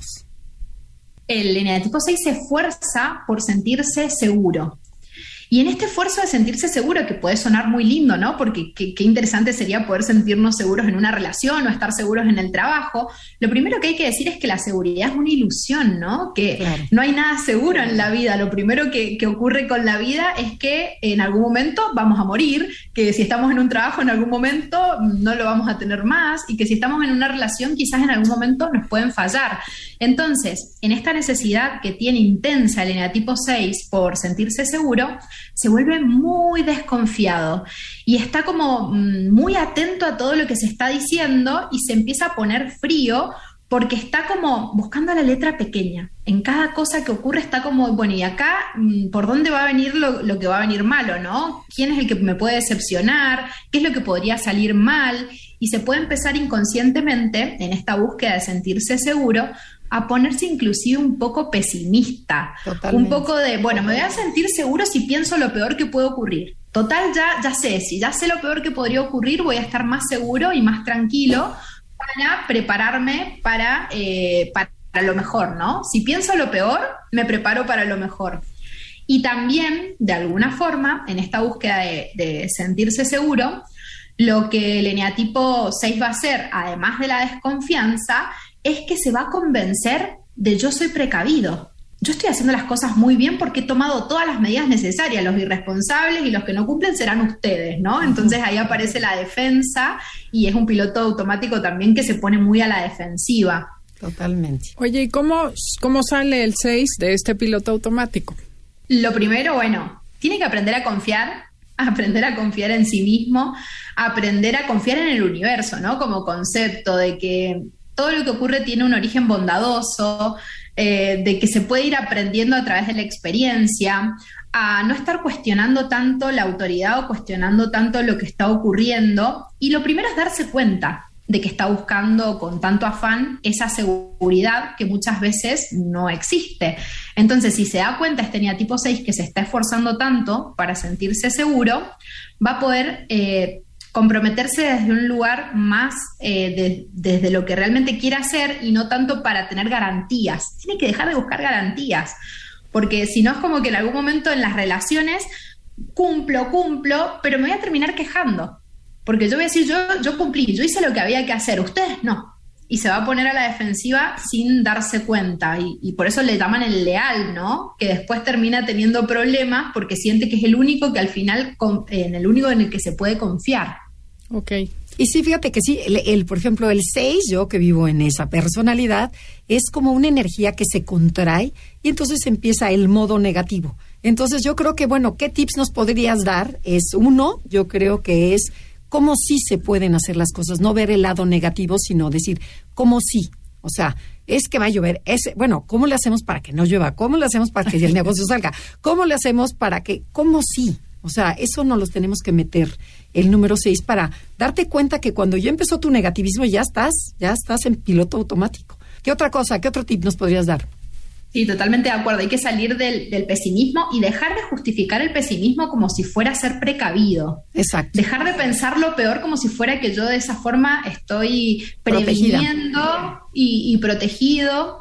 El eneatipo seis se esfuerza por sentirse seguro. Y en este esfuerzo de sentirse seguro, que puede sonar muy lindo, ¿no? Porque qué, qué interesante sería poder sentirnos seguros en una relación o estar seguros en el trabajo. Lo primero que hay que decir es que la seguridad es una ilusión, ¿no? Que claro, no hay nada seguro en la vida. Lo primero que, que ocurre con la vida es que en algún momento vamos a morir, que si estamos en un trabajo en algún momento no lo vamos a tener más, y que si estamos en una relación quizás en algún momento nos pueden fallar. Entonces, en esta necesidad que tiene intensa el eneatipo seis por sentirse seguro, se vuelve muy desconfiado y está como muy atento a todo lo que se está diciendo, y se empieza a poner frío porque está como buscando la letra pequeña. En cada cosa que ocurre está como, bueno, ¿y acá por dónde va a venir lo, lo que va a venir malo, no? ¿Quién es el que me puede decepcionar? ¿Qué es lo que podría salir mal? Y se puede empezar inconscientemente, en esta búsqueda de sentirse seguro, a ponerse inclusive un poco pesimista. Totalmente. Un poco de, bueno, me voy a sentir seguro si pienso lo peor que puede ocurrir. Total, ya, ya sé, si ya sé lo peor que podría ocurrir, voy a estar más seguro y más tranquilo para prepararme para, eh, para, para lo mejor, ¿no? Si pienso lo peor, me preparo para lo mejor. Y también, de alguna forma, en esta búsqueda de, de sentirse seguro, Lo que el eneatipo seis va a hacer, además de la desconfianza, es que se va a convencer de yo soy precavido. Yo estoy haciendo las cosas muy bien porque he tomado todas las medidas necesarias. Los irresponsables y los que no cumplen serán ustedes, ¿no? Entonces ahí aparece la defensa y es un piloto automático también que se pone muy a la defensiva. Totalmente. Oye, ¿y cómo, cómo sale el seis de este piloto automático? Lo primero, bueno, tiene que aprender a confiar, aprender a confiar en sí mismo, aprender a confiar en el universo, ¿no? Como concepto de que todo lo que ocurre tiene un origen bondadoso, eh, de que se puede ir aprendiendo a través de la experiencia, a no estar cuestionando tanto la autoridad o cuestionando tanto lo que está ocurriendo. Y lo primero es darse cuenta de que está buscando con tanto afán esa seguridad que muchas veces no existe. Entonces, si se da cuenta este eneatipo seis que se está esforzando tanto para sentirse seguro, va a poder eh, comprometerse desde un lugar más eh, de, desde lo que realmente quiere hacer y no tanto para tener garantías. Tiene que dejar de buscar garantías, porque si no es como que en algún momento en las relaciones cumplo, cumplo, pero me voy a terminar quejando. Porque yo voy a decir, yo, yo cumplí, yo hice lo que había que hacer, ustedes no. Y se va a poner a la defensiva sin darse cuenta. Y, y por eso le llaman el leal, ¿no? Que después termina teniendo problemas porque siente que es el único que al final, con, en el único en el que se puede confiar. Ok. Y sí, fíjate que sí, el, el, por ejemplo, el seis, yo que vivo en esa personalidad, es como una energía que se contrae y entonces empieza el modo negativo. Entonces yo creo que, bueno, ¿qué tips nos podrías dar? Es uno, yo creo que es cómo sí se pueden hacer las cosas, no ver el lado negativo, sino decir cómo sí. O sea, es que va a llover, es, bueno, ¿cómo le hacemos para que no llueva? ¿Cómo le hacemos para que el negocio salga? ¿Cómo le hacemos para que, cómo sí? O sea, eso no los tenemos que meter el número seis para darte cuenta que cuando ya empezó tu negativismo ya estás, ya estás en piloto automático. ¿Qué otra cosa, qué otro tip nos podrías dar? Sí, totalmente de acuerdo. Hay que salir del, del pesimismo y dejar de justificar el pesimismo como si fuera ser precavido. Exacto. Dejar de pensar lo peor como si fuera que yo de esa forma estoy previniendo y, y protegido.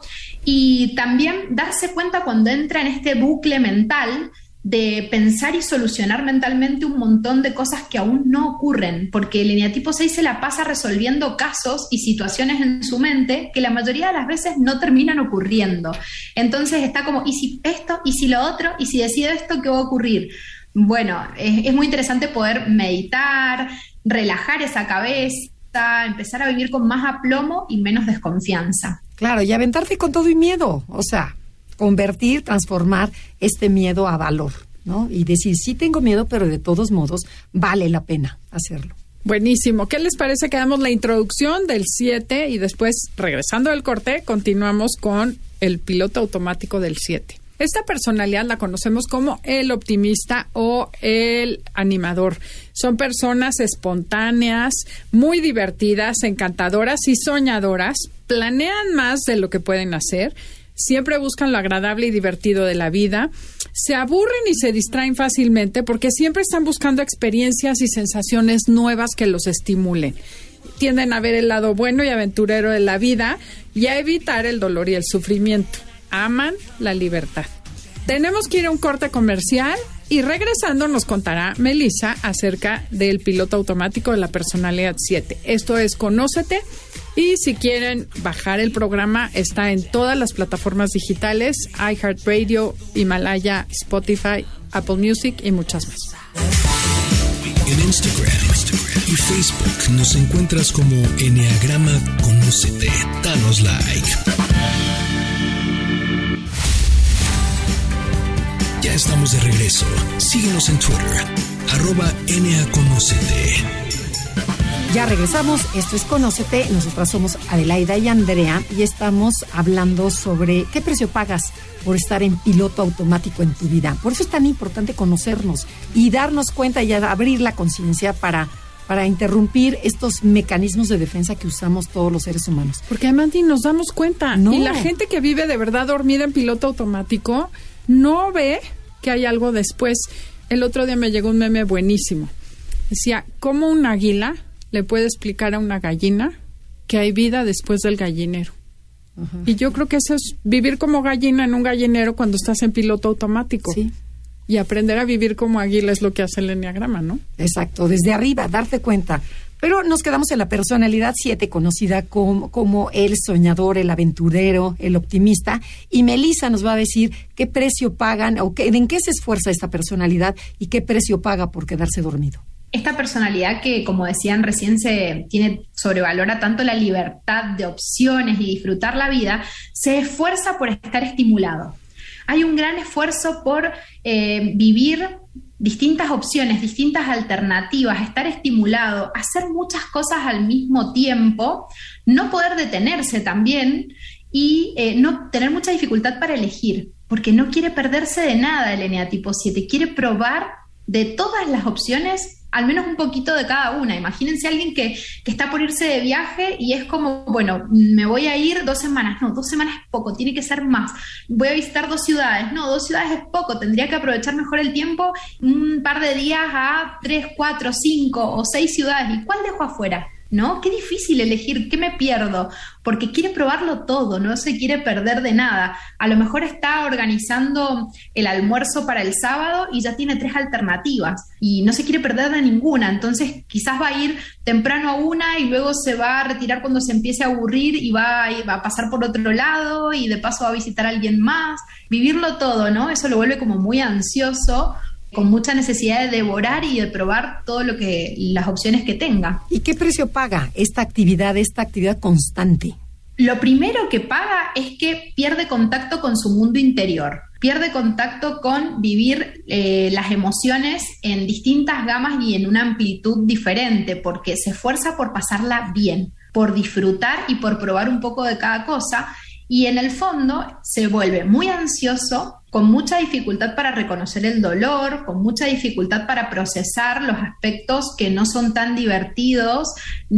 Y también darse cuenta cuando entra en este bucle mental de pensar y solucionar mentalmente un montón de cosas que aún no ocurren, porque el eneatipo seis se la pasa resolviendo casos y situaciones en su mente que la mayoría de las veces no terminan ocurriendo. Entonces está como, ¿y si esto? ¿Y si lo otro? ¿Y si decido esto? ¿Qué va a ocurrir? Bueno, es, es muy interesante poder meditar, relajar esa cabeza, empezar a vivir con más aplomo y menos desconfianza. Claro, y aventarte con todo y miedo, o sea, convertir, transformar este miedo a valor, ¿no? Y decir, sí tengo miedo, pero de todos modos vale la pena hacerlo. Buenísimo. ¿Qué les parece que damos la introducción del siete y después, regresando del corte, continuamos con el piloto automático del siete? Esta personalidad la conocemos como el optimista o el animador. Son personas espontáneas, muy divertidas, encantadoras y soñadoras. Planean más de lo que pueden hacer. Siempre buscan lo agradable y divertido de la vida. Se aburren y se distraen fácilmente porque siempre están buscando experiencias y sensaciones nuevas que los estimulen. Tienden a ver el lado bueno y aventurero de la vida y a evitar el dolor y el sufrimiento. Aman la libertad. Tenemos que ir a un corte comercial y regresando nos contará Melissa acerca del piloto automático de la personalidad siete. Esto es Conócete. Y si quieren bajar el programa, está en todas las plataformas digitales, iHeartRadio, Himalaya, Spotify, Apple Music y muchas más. En Instagram, Instagram y Facebook nos encuentras como Enneagrama Conócete. Danos like. Ya estamos de regreso. Síguenos en Twitter, arroba Enneaconócete. Ya regresamos, esto es Conócete, nosotras somos Adelaida y Andrea y estamos hablando sobre qué precio pagas por estar en piloto automático en tu vida. Por eso es tan importante conocernos y darnos cuenta y abrir la conciencia para, para interrumpir estos mecanismos de defensa que usamos todos los seres humanos. Porque además ni nos damos cuenta. No. Y la gente que vive de verdad dormida en piloto automático no ve que hay algo después. El otro día me llegó un meme buenísimo. Decía, ¿cómo un águila le puede explicar a una gallina que hay vida después del gallinero? Uh-huh. Y yo creo que eso es vivir como gallina en un gallinero cuando estás en piloto automático. Sí. Y aprender a vivir como águila es lo que hace el enneagrama, ¿no? Exacto, desde arriba, darte cuenta. Pero nos quedamos en la personalidad siete, conocida como, como el soñador, el aventurero, el optimista. Y Melissa nos va a decir qué precio pagan, o qué, en qué se esfuerza esta personalidad y qué precio paga por quedarse dormido. Esta personalidad que, como decían recién, se tiene, sobrevalora tanto la libertad de opciones y disfrutar la vida, se esfuerza por estar estimulado. Hay un gran esfuerzo por eh, vivir distintas opciones, distintas alternativas, estar estimulado, hacer muchas cosas al mismo tiempo, no poder detenerse también y eh, no tener mucha dificultad para elegir, porque no quiere perderse de nada el eneatipo siete, quiere probar de todas las opciones al menos un poquito de cada una. Imagínense a alguien que, que está por irse de viaje y es como, bueno, me voy a ir dos semanas. No, dos semanas es poco, tiene que ser más. Voy a visitar dos ciudades. No, dos ciudades es poco, tendría que aprovechar mejor el tiempo, un par de días a tres, cuatro, cinco o seis ciudades. ¿Y cuál dejo afuera? ¿No? Qué difícil elegir, ¿qué me pierdo? Porque quiere probarlo todo, no se quiere perder de nada. A lo mejor está organizando el almuerzo para el sábado y ya tiene tres alternativas y no se quiere perder de ninguna, entonces quizás va a ir temprano a una y luego se va a retirar cuando se empiece a aburrir y va a, va a pasar por otro lado y de paso va a visitar a alguien más. Vivirlo todo, ¿no? Eso lo vuelve como muy ansioso, con mucha necesidad de devorar y de probar todo lo que, las opciones que tenga. ¿Y qué precio paga esta actividad, esta actividad constante? Lo primero que paga es que pierde contacto con su mundo interior, pierde contacto con vivir eh, las emociones en distintas gamas y en una amplitud diferente, porque se esfuerza por pasarla bien, por disfrutar y por probar un poco de cada cosa, y en el fondo se vuelve muy ansioso, con mucha dificultad para reconocer el dolor, con mucha dificultad para procesar los aspectos que no son tan divertidos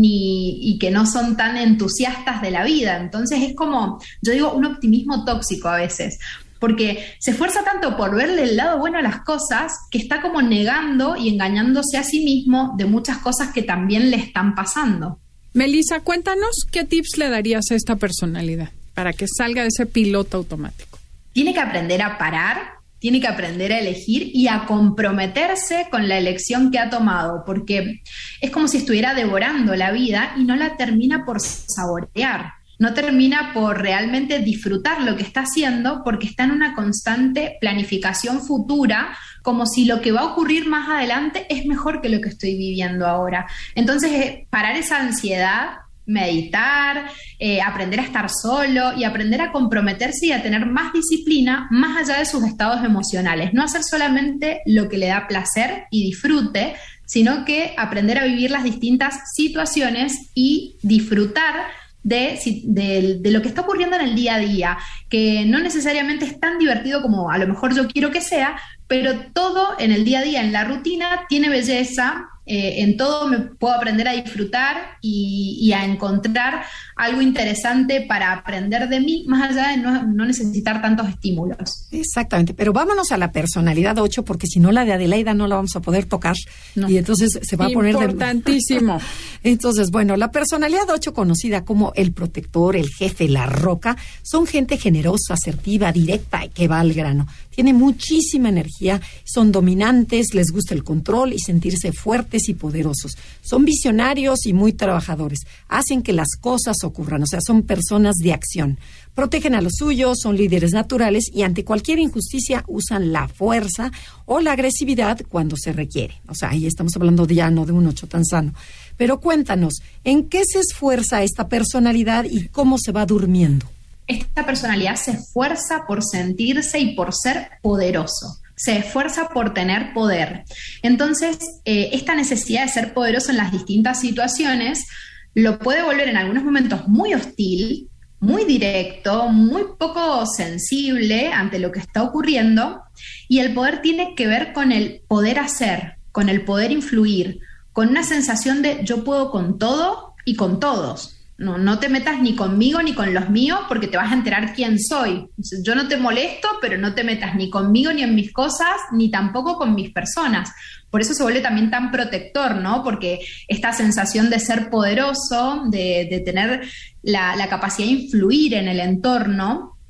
ni, y que no son tan entusiastas de la vida. Entonces es como, yo digo, un optimismo tóxico a veces, porque se esfuerza tanto por verle el lado bueno a las cosas que está como negando y engañándose a sí mismo de muchas cosas que también le están pasando. Melissa, cuéntanos qué tips le darías a esta personalidad para que salga de ese piloto automático. Tiene que aprender a parar, tiene que aprender a elegir y a comprometerse con la elección que ha tomado, porque es como si estuviera devorando la vida y no la termina por saborear, no termina por realmente disfrutar lo que está haciendo, porque está en una constante planificación futura, como si lo que va a ocurrir más adelante es mejor que lo que estoy viviendo ahora. Entonces, parar esa ansiedad, meditar, eh, aprender a estar solo y aprender a comprometerse y a tener más disciplina más allá de sus estados emocionales. No hacer solamente lo que le da placer y disfrute, sino que aprender a vivir las distintas situaciones y disfrutar de, de, de lo que está ocurriendo en el día a día, que no necesariamente es tan divertido como a lo mejor yo quiero que sea, pero todo en el día a día, en la rutina, tiene belleza. Eh, en todo me puedo aprender a disfrutar y, y a encontrar algo interesante para aprender de mí, más allá de no, no necesitar tantos estímulos. Exactamente, pero vámonos a la personalidad ocho, porque si no la de Adelaida no la vamos a poder tocar, no. Y entonces se va a poner... Importantísimo. De... Entonces, bueno, la personalidad ocho, conocida como el protector, el jefe, la roca, son gente generosa, asertiva, directa y que va al grano. Tiene muchísima energía, son dominantes, les gusta el control y sentirse fuertes y poderosos. Son visionarios y muy trabajadores. Hacen que las cosas ocurran, o sea, son personas de acción. Protegen a los suyos, son líderes naturales y ante cualquier injusticia usan la fuerza o la agresividad cuando se requiere. O sea, ahí estamos hablando de ya no de un ocho tan sano. Pero cuéntanos, ¿en qué se esfuerza esta personalidad y cómo se va durmiendo? Esta personalidad se esfuerza por sentirse y por ser poderoso. Se esfuerza por tener poder. Entonces, eh, esta necesidad de ser poderoso en las distintas situaciones lo puede volver en algunos momentos muy hostil, muy directo, muy poco sensible ante lo que está ocurriendo, y el poder tiene que ver con el poder hacer, con el poder influir, con una sensación de yo puedo con todo y con todos. No, no te metas ni conmigo ni con los míos porque te vas a enterar quién soy. Yo no te molesto, pero no te metas ni conmigo ni en mis cosas, ni tampoco con mis personas. Por eso se vuelve también tan protector, ¿no? Porque esta sensación de ser poderoso, de, de tener la, la capacidad de influir en el entorno,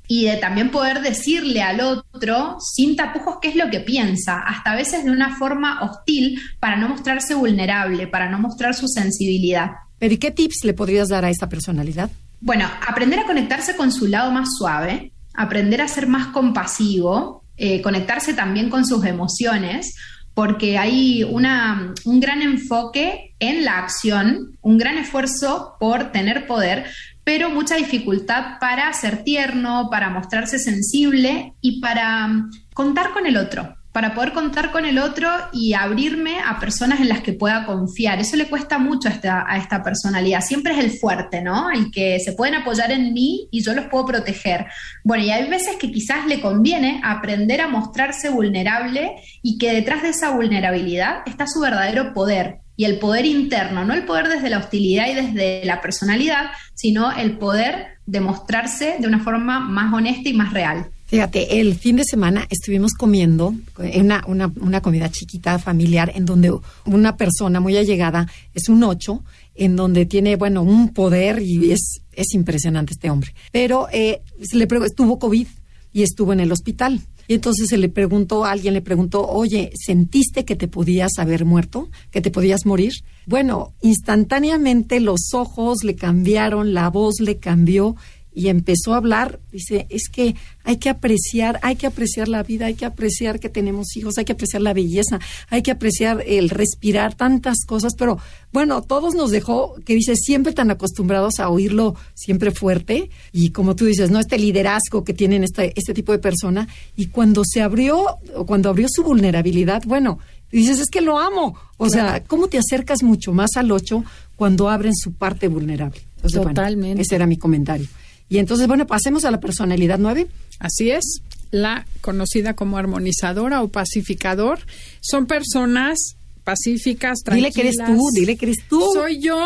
y de también poder decirle al otro sin tapujos qué es lo que piensa, hasta a veces de una forma hostil, para no mostrarse vulnerable, para no mostrar su sensibilidad. ¿Pero y qué tips le podrías dar a esta personalidad? Bueno, aprender a conectarse con su lado más suave, aprender a ser más compasivo, eh, conectarse también con sus emociones, porque hay una, un gran enfoque en la acción, un gran esfuerzo por tener poder, pero mucha dificultad para ser tierno, para mostrarse sensible y para contar con el otro, para poder contar con el otro y abrirme a personas en las que pueda confiar. Eso le cuesta mucho a esta, a esta personalidad. Siempre es el fuerte, ¿no? El que se pueden apoyar en mí y yo los puedo proteger. Bueno, y hay veces que quizás le conviene aprender a mostrarse vulnerable y que detrás de esa vulnerabilidad está su verdadero poder. Y el poder interno, no el poder desde la hostilidad y desde la personalidad, sino el poder de mostrarse de una forma más honesta y más real. Fíjate, el fin de semana estuvimos comiendo una, una, una comida chiquita, familiar, en donde una persona muy allegada, es un ocho, en donde tiene, bueno, un poder y es, es impresionante este hombre. Pero eh, se le pre- tuvo COVID y estuvo en el hospital. Y entonces se le preguntó, alguien le preguntó, oye, ¿sentiste que te podías haber muerto? ¿Que te podías morir? Bueno, instantáneamente los ojos le cambiaron, la voz le cambió y empezó a hablar. Dice, es que hay que apreciar, hay que apreciar la vida, hay que apreciar que tenemos hijos, hay que apreciar la belleza, hay que apreciar el respirar, tantas cosas. Pero bueno, todos nos dejó, que dice, siempre tan acostumbrados a oírlo siempre fuerte y como tú dices, ¿no? Este liderazgo que tienen este, este tipo de persona, y cuando se abrió, o cuando abrió su vulnerabilidad, bueno, dices, es que lo amo. O claro. sea, ¿cómo te acercas mucho más al ocho cuando abren su parte vulnerable? Entonces, totalmente. Bueno, ese era mi comentario. Y entonces, bueno, pasemos a la personalidad nueve. Así es, la conocida como armonizadora o pacificador. Son personas pacíficas, tranquilas. Dile que eres tú, dile que eres tú. Soy yo.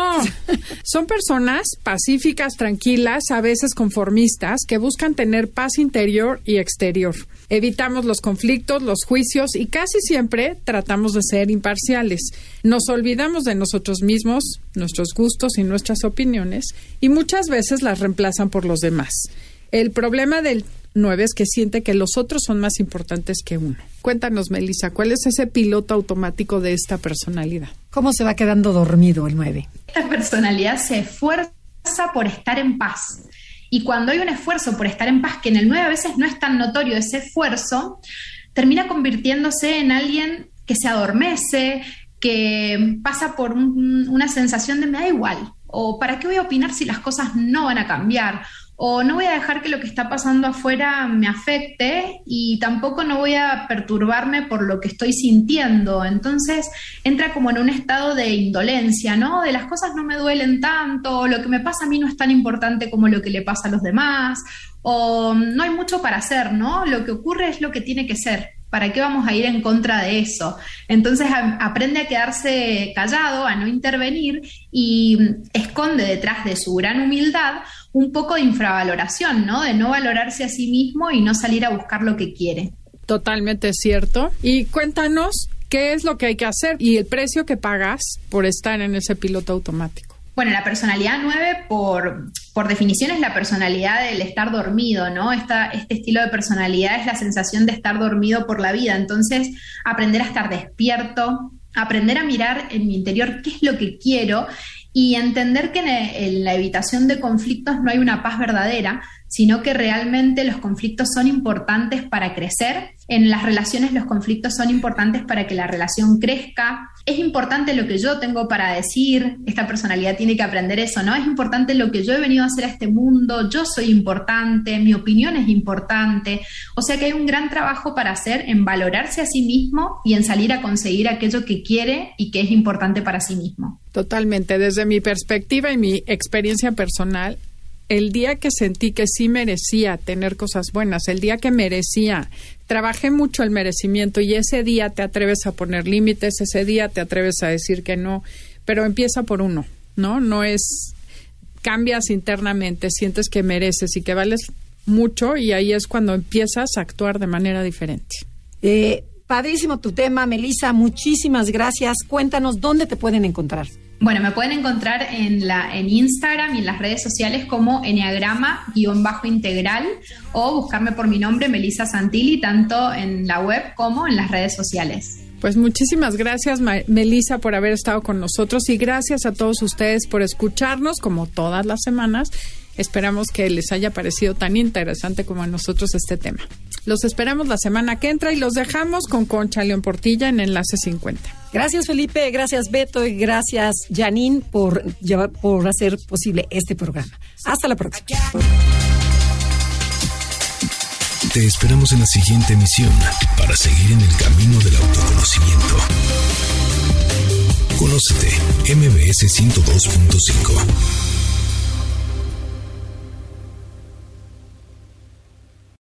Son personas pacíficas, tranquilas, a veces conformistas, que buscan tener paz interior y exterior. Evitamos los conflictos, los juicios y casi siempre tratamos de ser imparciales. Nos olvidamos de nosotros mismos, nuestros gustos y nuestras opiniones y muchas veces las reemplazan por los demás. El problema del nueve es que siente que los otros son más importantes que uno. Cuéntanos, Melissa, ¿cuál es ese piloto automático de esta personalidad? ¿Cómo se va quedando dormido el nueve? Esta personalidad se esfuerza por estar en paz. Y cuando hay un esfuerzo por estar en paz, que en el nueve a veces no es tan notorio ese esfuerzo, termina convirtiéndose en alguien que se adormece, que pasa por un, una sensación de me da igual, o ¿para qué voy a opinar si las cosas no van a cambiar? O no voy a dejar que lo que está pasando afuera me afecte y tampoco no voy a perturbarme por lo que estoy sintiendo. Entonces entra como en un estado de indolencia, ¿no? De las cosas no me duelen tanto, lo que me pasa a mí no es tan importante como lo que le pasa a los demás, o no hay mucho para hacer, ¿no? Lo que ocurre es lo que tiene que ser. ¿Para qué vamos a ir en contra de eso? Entonces a, aprende a quedarse callado, a no intervenir y esconde detrás de su gran humildad un poco de infravaloración, ¿no? De no valorarse a sí mismo y no salir a buscar lo que quiere. Totalmente cierto. Y cuéntanos qué es lo que hay que hacer y el precio que pagas por estar en ese piloto automático. Bueno, la personalidad nueve, por, por definición, es la personalidad del estar dormido, ¿no? Esta, este estilo de personalidad es la sensación de estar dormido por la vida. Entonces, aprender a estar despierto, aprender a mirar en mi interior qué es lo que quiero y entender que en, en la evitación de conflictos no hay una paz verdadera, sino que realmente los conflictos son importantes para crecer. En las relaciones los conflictos son importantes para que la relación crezca. Es importante lo que yo tengo para decir. Esta personalidad tiene que aprender eso, ¿no? Es importante lo que yo he venido a hacer a este mundo. Yo soy importante, mi opinión es importante. O sea que hay un gran trabajo para hacer en valorarse a sí mismo y en salir a conseguir aquello que quiere y que es importante para sí mismo. Totalmente. Desde mi perspectiva y mi experiencia personal, el día que sentí que sí merecía tener cosas buenas, el día que merecía, trabajé mucho el merecimiento y ese día te atreves a poner límites, ese día te atreves a decir que no, pero empieza por uno, ¿no? No es, cambias internamente, sientes que mereces y que vales mucho y ahí es cuando empiezas a actuar de manera diferente. Eh, padrísimo tu tema, Melissa, muchísimas gracias. Cuéntanos dónde te pueden encontrar. Bueno, me pueden encontrar en, la, en Instagram y en las redes sociales como enneagrama-integral o buscarme por mi nombre, Melissa Santilli, tanto en la web como en las redes sociales. Pues muchísimas gracias, Melissa, por haber estado con nosotros y gracias a todos ustedes por escucharnos como todas las semanas. Esperamos que les haya parecido tan interesante como a nosotros este tema. Los esperamos la semana que entra y los dejamos con Concha León Portilla en Enlace cincuenta. Gracias, Felipe, gracias, Beto, y gracias, Janine, por, llevar, por hacer posible este programa. Hasta la próxima. Te esperamos en la siguiente emisión para seguir en el camino del autoconocimiento. Conócete, M B S ciento dos punto cinco.